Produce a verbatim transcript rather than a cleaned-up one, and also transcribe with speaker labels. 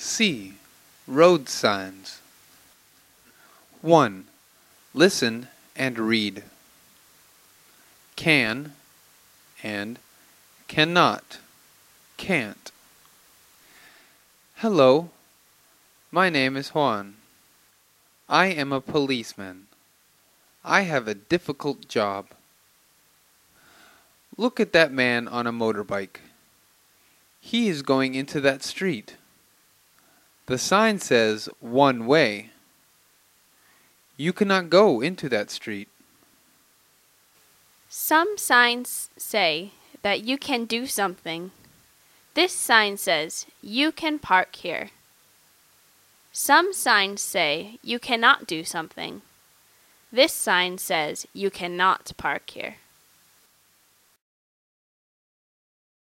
Speaker 1: C. Road signs. one. Listen and read. Can and cannot, can't. Hello, my name is Juan. I am a policeman. I have a difficult job. Look at that man on a motorbike. He is going into that street. The sign says one way. You cannot go into that street.
Speaker 2: Some signs say that you can do something. This sign says you can park here. Some signs say you cannot do something. This sign says you cannot park here.